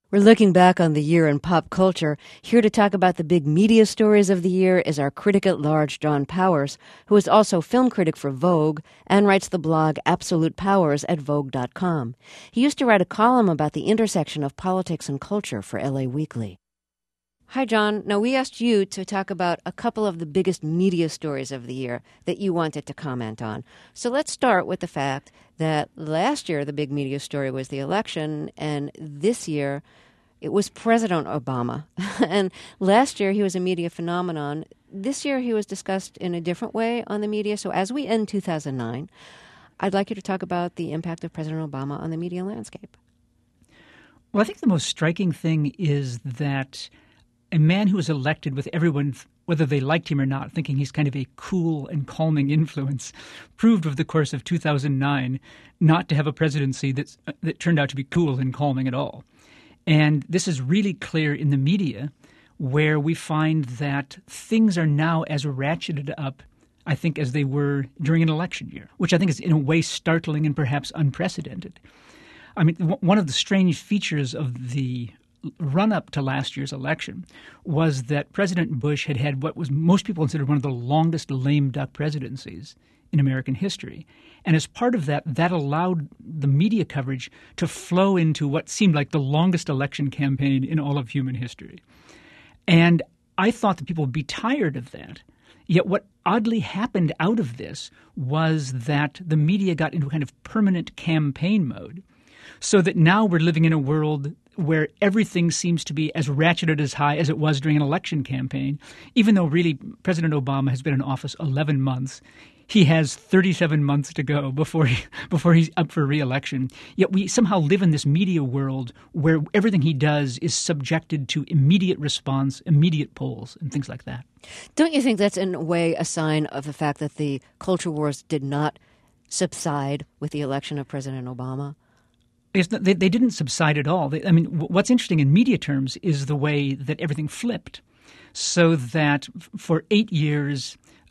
We're looking back on the year in pop culture. Here to talk about the big media stories of the year is our critic at large, John Powers, who is also film critic for Vogue and writes the blog Absolute Powers at Vogue.com. He used to write a column about the intersection of politics and culture for LA Weekly. Hi, John. Now, we asked you to talk about a couple of the biggest media stories of the year that you wanted to comment on. So let's start with the fact that last year the big media story was the election, and this year it was President Obama. And last year he was a media phenomenon. This year he was discussed in a different way on the media. So as we end 2009, I'd like you to talk about the impact of President Obama on the media landscape. Well, I think the most striking thing is that a man who was elected with everyone, whether they liked him or not, thinking he's kind of a cool and calming influence, proved over the course of 2009 not to have a presidency that turned out to be cool and calming at all. And this is really clear in the media, where we find that things are now as ratcheted up, I think, as they were during an election year, which I think is in a way startling and perhaps unprecedented. I mean, one of the strange features of the run-up to last year's election was that President Bush had what was most people considered one of the longest lame duck presidencies in American history. And as part of that, that allowed the media coverage to flow into what seemed like the longest election campaign in all of human history. And I thought that people would be tired of that. Yet what oddly happened out of this was that the media got into a kind of permanent campaign mode, so that now we're living in a world where everything seems to be as ratcheted as high as it was during an election campaign, even though really President Obama has been in office 11 months. He has 37 months to go before he's up for re-election. Yet we somehow live in this media world where everything he does is subjected to immediate response, immediate polls, and things like that. Don't you think that's in a way a sign of the fact that the culture wars did not subside with the election of President Obama? They didn't subside at all. What's interesting in media terms is the way that everything flipped, so that for 8 years,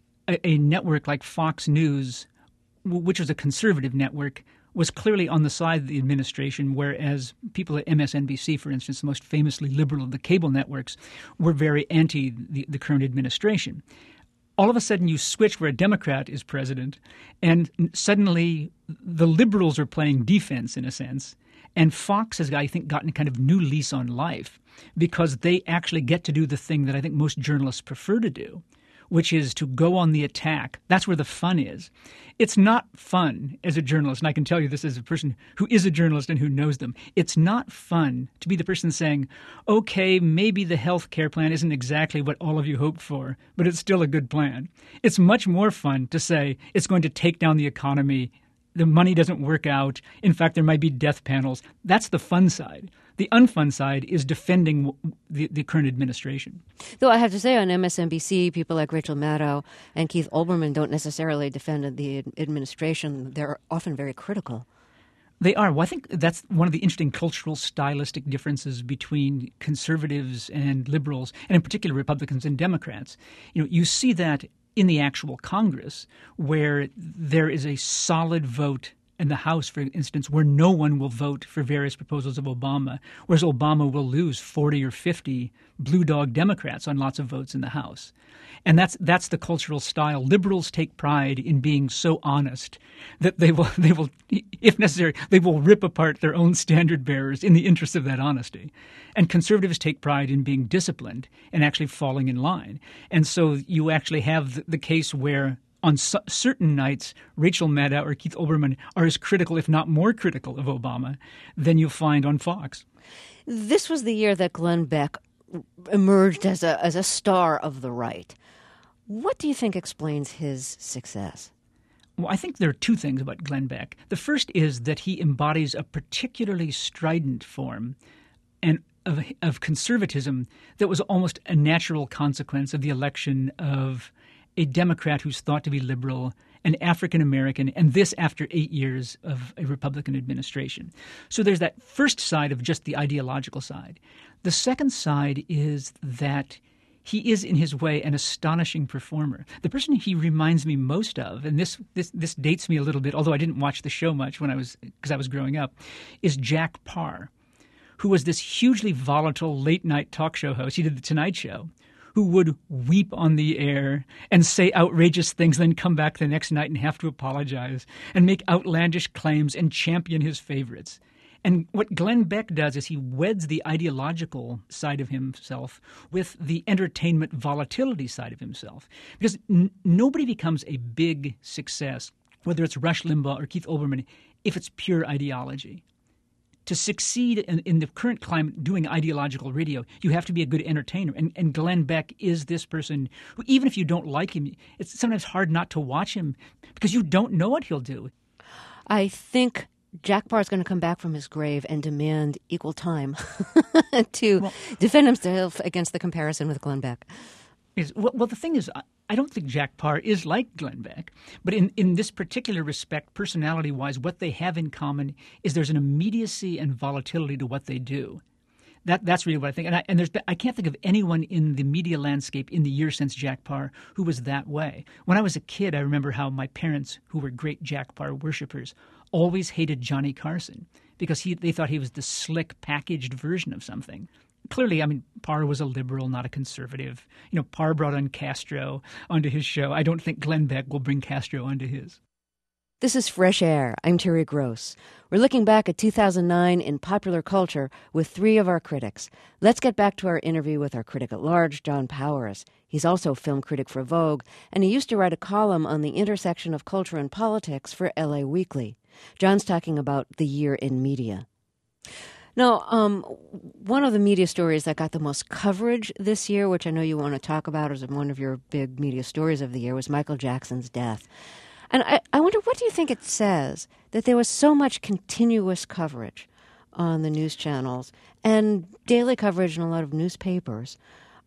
a network like Fox News, which was a conservative network, was clearly on the side of the administration, whereas people at MSNBC, for instance, the most famously liberal of the cable networks, were very anti the current administration. All of a sudden you switch where a Democrat is president, and suddenly the liberals are playing defense in a sense. And Fox has, I think, gotten a kind of new lease on life because they actually get to do the thing that I think most journalists prefer to do, which is to go on the attack. That's where the fun is. It's not fun as a journalist, and I can tell you this as a person who is a journalist and who knows them. It's not fun to be the person saying, okay, maybe the health care plan isn't exactly what all of you hoped for, but it's still a good plan. It's much more fun to say it's going to take down the economy, the money doesn't work out, in fact, there might be death panels. That's the fun side. The unfun side is defending the current administration. Though I have to say on MSNBC, people like Rachel Maddow and Keith Olbermann don't necessarily defend the administration. They're often very critical. They are. Well, I think that's one of the interesting cultural stylistic differences between conservatives and liberals, and in particular Republicans and Democrats. You see that in the actual Congress, where there is a solid vote in the House, for instance, where no one will vote for various proposals of Obama, whereas Obama will lose 40 or 50 blue dog Democrats on lots of votes in the House. And that's the cultural style. Liberals take pride in being so honest that they will, if necessary, they will rip apart their own standard bearers in the interest of that honesty. And conservatives take pride in being disciplined and actually falling in line. And so you actually have the case where on certain nights, Rachel Maddow or Keith Olbermann are as critical, if not more critical, of Obama than you'll find on Fox. This was the year that Glenn Beck emerged as a star of the right. What do you think explains his success? Well, I think there are two things about Glenn Beck. The first is that he embodies a particularly strident form of conservatism that was almost a natural consequence of the election of a Democrat who's thought to be liberal, an African-American, and this after 8 years of a Republican administration. So there's that first side of just the ideological side. The second side is that he is, in his way, an astonishing performer. The person he reminds me most of, and this dates me a little bit, although I didn't watch the show much because I was growing up, is Jack Paar, who was this hugely volatile late-night talk show host. He did The Tonight Show, who would weep on the air and say outrageous things, then come back the next night and have to apologize and make outlandish claims and champion his favorites. And what Glenn Beck does is he weds the ideological side of himself with the entertainment volatility side of himself. Because nobody becomes a big success, whether it's Rush Limbaugh or Keith Olbermann, if it's pure ideology. To succeed in the current climate doing ideological radio, you have to be a good entertainer. And Glenn Beck is this person who, even if you don't like him, it's sometimes hard not to watch him because you don't know what he'll do. I think Jack Paar is going to come back from his grave and demand equal time to defend himself against the comparison with Glenn Beck. Well, the thing is, I don't think Jack Paar is like Glenn Beck, but in this particular respect, personality-wise, what they have in common is there's an immediacy and volatility to what they do. That's really what I think. And I can't think of anyone in the media landscape in the years since Jack Paar who was that way. When I was a kid, I remember how my parents, who were great Jack Paar worshipers, always hated Johnny Carson because they thought he was the slick, packaged version of something. Clearly, I mean, Paar was a liberal, not a conservative. You know, Paar brought on Castro onto his show. I don't think Glenn Beck will bring Castro onto his. This is Fresh Air. I'm Terry Gross. We're looking back at 2009 in popular culture with three of our critics. Let's get back to our interview with our critic at large, John Powers. He's also a film critic for Vogue, and he used to write a column on the intersection of culture and politics for LA Weekly. John's talking about the year in media. Now, one of the media stories that got the most coverage this year, which I know you want to talk about as one of your big media stories of the year, was Michael Jackson's death. And I wonder, what do you think it says that there was so much continuous coverage on the news channels and daily coverage in a lot of newspapers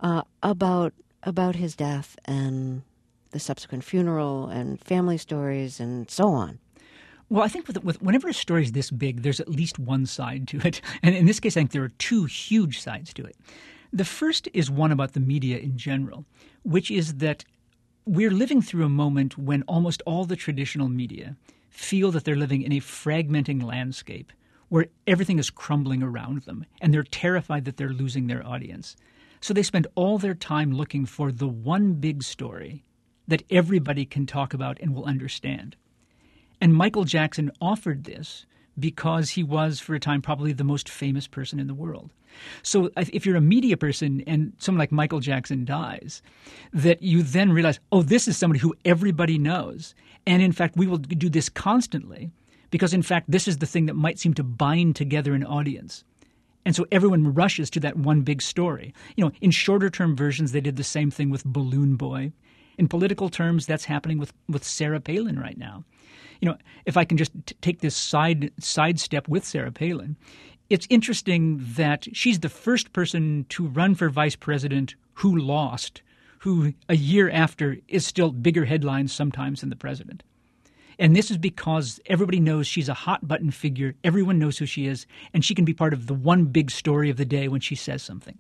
about his death and the subsequent funeral and family stories and so on? Well, I think with whenever a story is this big, there's at least one side to it. And in this case, I think there are two huge sides to it. The first is one about the media in general, which is that we're living through a moment when almost all the traditional media feel that they're living in a fragmenting landscape where everything is crumbling around them, and they're terrified that they're losing their audience. So they spend all their time looking for the one big story that everybody can talk about and will understand. And Michael Jackson offered this because he was, for a time, probably the most famous person in the world. So if you're a media person and someone like Michael Jackson dies, that you then realize, oh, this is somebody who everybody knows. And in fact, we will do this constantly because, in fact, this is the thing that might seem to bind together an audience. And so everyone rushes to that one big story. You know, in shorter-term versions, they did the same thing with Balloon Boy. In political terms, that's happening with Sarah Palin right now. You know, if I can just take this sidestep with Sarah Palin, it's interesting that she's the first person to run for vice president who lost, who a year after is still bigger headlines sometimes than the president. And this is because everybody knows she's a hot-button figure, everyone knows who she is, and she can be part of the one big story of the day when she says something.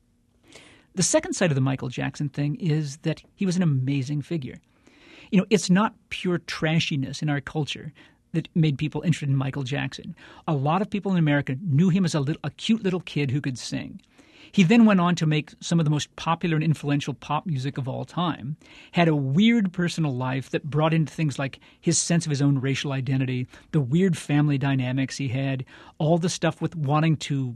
The second side of the Michael Jackson thing is that he was an amazing figure. You know, it's not pure trashiness in our culture that made people interested in Michael Jackson. A lot of people in America knew him as a cute little kid who could sing. He then went on to make some of the most popular and influential pop music of all time, had a weird personal life that brought into things like his sense of his own racial identity, the weird family dynamics he had, all the stuff with not wanting to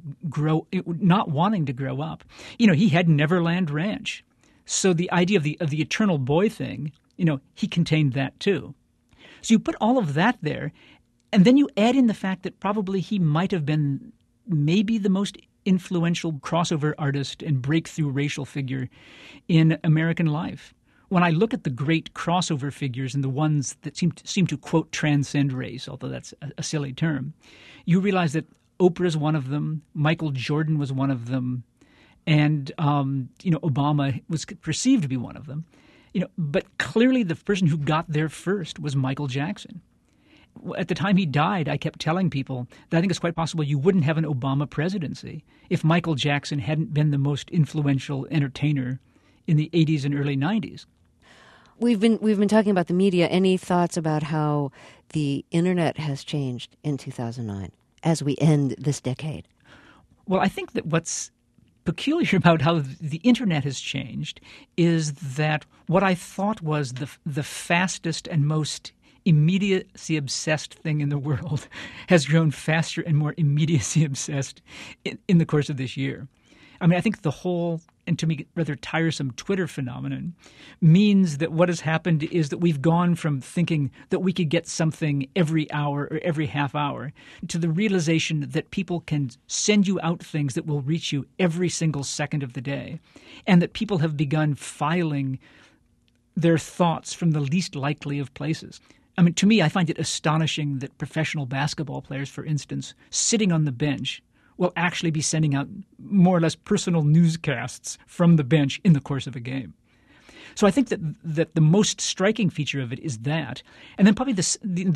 grow up. You know, he had Neverland Ranch. So the idea of the eternal boy thing, you know, he contained that too. So you put all of that there, and then you add in the fact that probably he might have been maybe the most influential crossover artist and breakthrough racial figure in American life. When I look at the great crossover figures and the ones that seem to quote, transcend race, although that's a silly term, you realize that Oprah is one of them, Michael Jordan was one of them, and Obama was perceived to be one of them. You know, but clearly the person who got there first was Michael Jackson. At the time he died, I kept telling people that I think it's quite possible you wouldn't have an Obama presidency if Michael Jackson hadn't been the most influential entertainer in the 80s and early 90s. We've been talking about the media. Any thoughts about how the internet has changed in 2009 as we end this decade? Well, I think that what's peculiar about how the internet has changed is that what I thought was the fastest and most immediacy obsessed thing in the world has grown faster and more immediacy obsessed in the course of this year. I mean, I think the whole, and to me, rather tiresome Twitter phenomenon means that what has happened is that we've gone from thinking that we could get something every hour or every half hour to the realization that people can send you out things that will reach you every single second of the day, and that people have begun filing their thoughts from the least likely of places. I mean, to me, I find it astonishing that professional basketball players, for instance, sitting on the bench, will actually be sending out more or less personal newscasts from the bench in the course of a game. So I think that the most striking feature of it is that, and then probably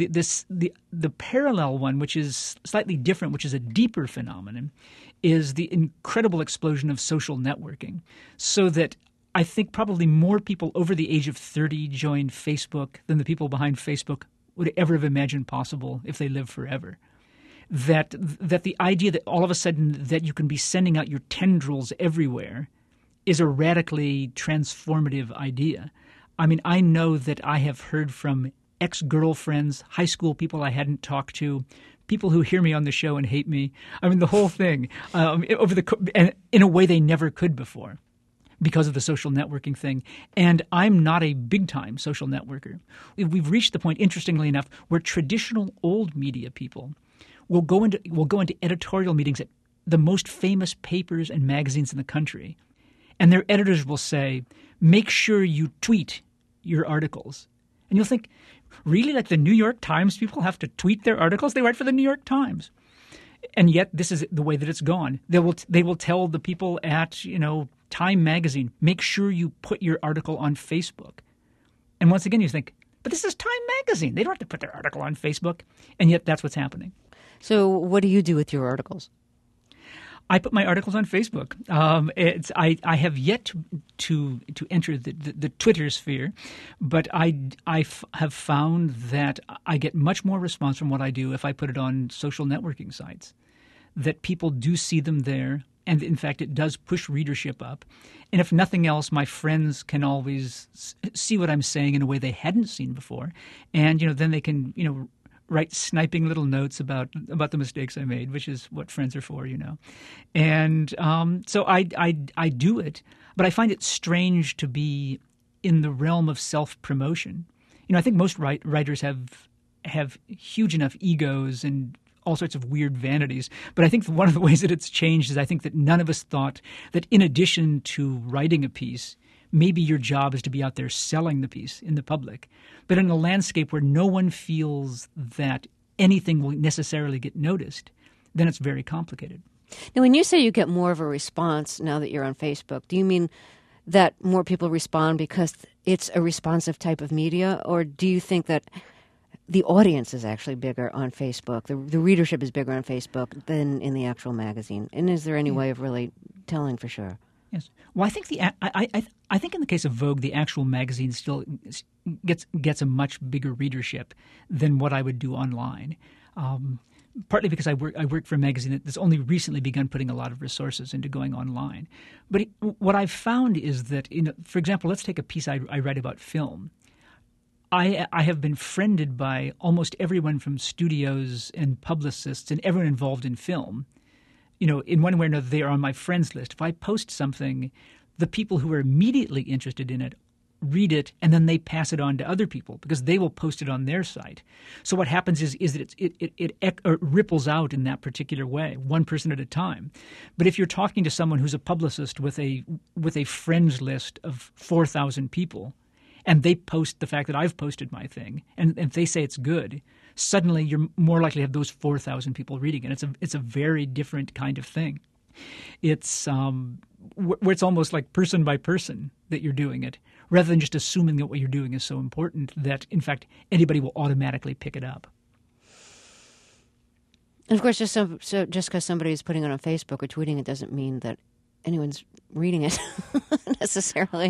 the parallel one, which is slightly different, which is a deeper phenomenon, is the incredible explosion of social networking. So that I think probably more people over the age of 30 join Facebook than the people behind Facebook would ever have imagined possible if they lived forever. That the idea that all of a sudden that you can be sending out your tendrils everywhere is a radically transformative idea. I mean, I know that I have heard from ex-girlfriends, high school people I hadn't talked to, people who hear me on the show and hate me. I mean, the whole thing and in a way they never could before, because of the social networking thing. And I'm not a big-time social networker. We've reached the point, interestingly enough, where traditional old media people will go into editorial meetings at the most famous papers and magazines in the country. And their editors will say, make sure you tweet your articles. And you'll think, really? Like the New York Times people have to tweet their articles? They write for the New York Times. And yet this is the way that it's gone. They will tell the people at, Time Magazine, make sure you put your article on Facebook. And once again, you think, but this is Time Magazine. They don't have to put their article on Facebook. And yet that's what's happening. So what do you do with your articles? I put my articles on Facebook. I have yet to enter the Twitter sphere, but I have found that I get much more response from what I do if I put it on social networking sites, that people do see them there. And in fact, it does push readership up. And if nothing else, my friends can always see what I'm saying in a way they hadn't seen before. And, then they can, write sniping little notes about the mistakes I made, which is what friends are for, And so I do it, but I find it strange to be in the realm of self-promotion. I think most writers have huge enough egos and all sorts of weird vanities. But I think one of the ways that it's changed is I think that none of us thought that in addition to writing a piece, maybe your job is to be out there selling the piece in the public. But in a landscape where no one feels that anything will necessarily get noticed, then it's very complicated. Now, when you say you get more of a response now that you're on Facebook, do you mean that more people respond because it's a responsive type of media? Or do you think that the audience is actually bigger on Facebook, the readership is bigger on Facebook than in the actual magazine? And is there any way of really telling for sure? Yes. Well, I think I think in the case of Vogue, the actual magazine still gets a much bigger readership than what I would do online. Partly because I work for a magazine that's only recently begun putting a lot of resources into going online. But what I've found is that, for example, let's take a piece I write about film. I have been friended by almost everyone from studios and publicists and everyone involved in film. In one way or another, they are on my friends list. If I post something, the people who are immediately interested in it read it, and then they pass it on to other people because they will post it on their site. So what happens is that it ripples out in that particular way, one person at a time. But if you're talking to someone who's a publicist with a friends list of 4,000 people, and they post the fact that I've posted my thing, and if they say it's good, suddenly you're more likely to have those 4,000 people reading it. It's a very different kind of thing. It's where it's almost like person by person that you're doing it, rather than just assuming that what you're doing is so important that, in fact, anybody will automatically pick it up. And of course, just because somebody is putting it on Facebook or tweeting it doesn't mean that anyone's reading it necessarily.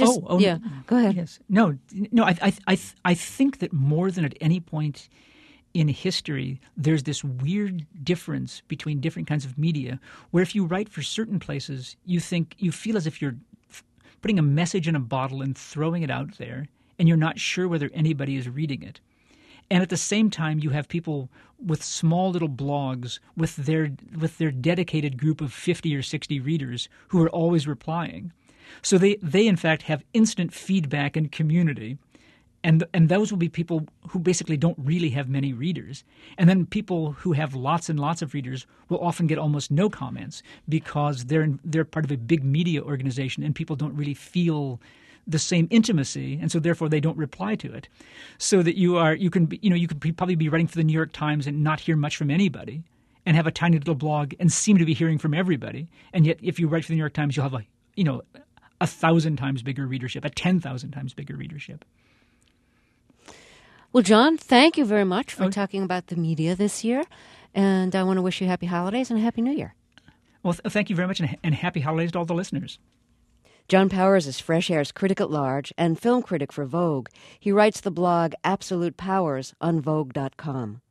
Yeah. Go ahead. Yes. No. I think that more than at any point in history, there's this weird difference between different kinds of media, where if you write for certain places, you feel as if you're putting a message in a bottle and throwing it out there, and you're not sure whether anybody is reading it. And at the same time, you have people with small little blogs with their dedicated group of 50 or 60 readers who are always replying. So they in fact have instant feedback and community. And those will be people who basically don't really have many readers. And then people who have lots and lots of readers will often get almost no comments because they're part of a big media organization and people don't really feel the same intimacy, and so therefore they don't reply to it. So that you could probably be writing for the New York Times and not hear much from anybody, and have a tiny little blog and seem to be hearing from everybody. And yet, if you write for the New York Times, you'll have 1,000 times bigger readership, a 10,000 times bigger readership. Well, John, thank you very much for talking about the media this year, and I want to wish you happy holidays and a happy New Year. Well, thank you very much, and happy holidays to all the listeners. John Powers is Fresh Air's critic at large and film critic for Vogue. He writes the blog Absolute Powers on Vogue.com.